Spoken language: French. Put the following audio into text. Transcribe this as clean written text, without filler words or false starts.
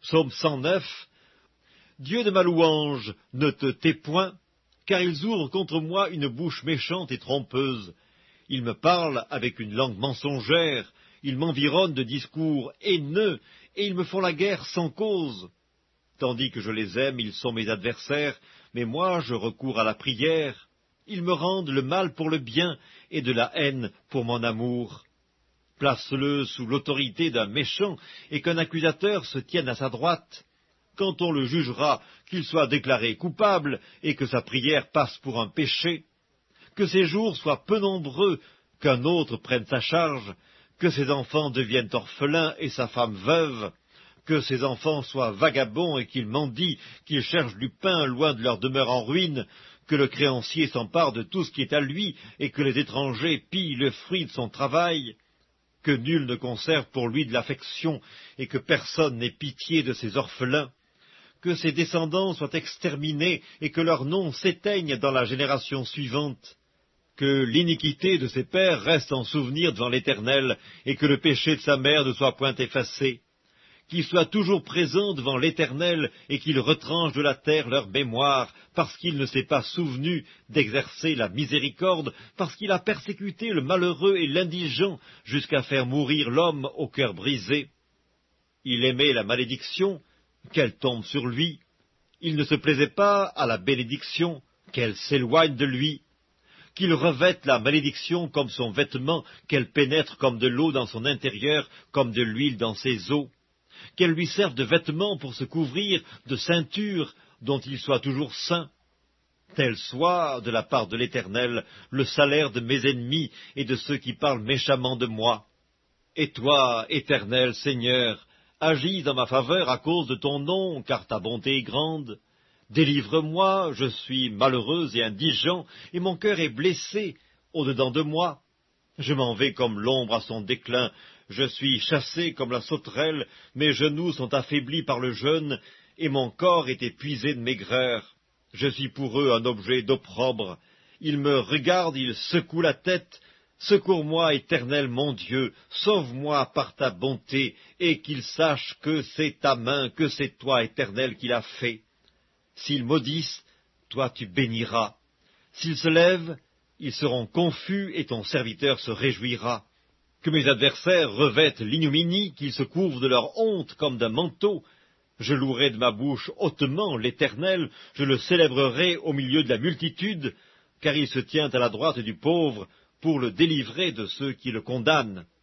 Psaume 109. Dieu de ma louange, ne te tais point, car ils ouvrent contre moi une bouche méchante et trompeuse. Ils me parlent avec une langue mensongère, ils m'environnent de discours haineux, et ils me font la guerre sans cause. Tandis que je les aime, ils sont mes adversaires, mais moi je recours à la prière. Ils me rendent le mal pour le bien, et de la haine pour mon amour. Place-le sous l'autorité d'un méchant, et qu'un accusateur se tienne à sa droite. Quand on le jugera, qu'il soit déclaré coupable, et que sa prière passe pour un péché. Que ses jours soient peu nombreux, qu'un autre prenne sa charge, que ses enfants deviennent orphelins et sa femme veuve, que ses enfants soient vagabonds et qu'ils mendient, qu'ils cherchent du pain loin de leur demeure en ruine, que le créancier s'empare de tout ce qui est à lui, et que les étrangers pillent le fruit de son travail, que nul ne conserve pour lui de l'affection, et que personne n'ait pitié de ses orphelins, que ses descendants soient exterminés, et que leur nom s'éteigne dans la génération suivante, que l'iniquité de ses pères reste en souvenir devant l'Éternel, et que le péché de sa mère ne soit point effacé, qu'il soit toujours présent devant l'Éternel, et qu'il retranche de la terre leur mémoire, parce qu'il ne s'est pas souvenu d'exercer la miséricorde, parce qu'il a persécuté le malheureux et l'indigent, jusqu'à faire mourir l'homme au cœur brisé. Il aimait la malédiction, qu'elle tombe sur lui. Il ne se plaisait pas à la bénédiction, qu'elle s'éloigne de lui. Qu'il revête la malédiction comme son vêtement, qu'elle pénètre comme de l'eau dans son intérieur, comme de l'huile dans ses os. Qu'elle lui serve de vêtement pour se couvrir, de ceinture, dont il soit toujours saint. Tel soit, de la part de l'Éternel, le salaire de mes ennemis et de ceux qui parlent méchamment de moi. Et toi, Éternel Seigneur, agis en ma faveur à cause de ton nom, car ta bonté est grande. Délivre-moi, je suis malheureux et indigent, et mon cœur est blessé au-dedans de moi. Je m'en vais comme l'ombre à son déclin, je suis chassé comme la sauterelle, mes genoux sont affaiblis par le jeûne, et mon corps est épuisé de maigreur. Je suis pour eux un objet d'opprobre. Ils me regardent, ils secouent la tête. Secours-moi, Éternel mon Dieu, sauve-moi par ta bonté, et qu'ils sachent que c'est ta main, que c'est toi, Éternel, qui l'as fait. S'ils maudissent, toi tu béniras. S'ils se lèvent, ils seront confus, et ton serviteur se réjouira. Que mes adversaires revêtent l'ignominie, qu'ils se couvrent de leur honte comme d'un manteau. Je louerai de ma bouche hautement l'Éternel, je le célébrerai au milieu de la multitude, car il se tient à la droite du pauvre, pour le délivrer de ceux qui le condamnent.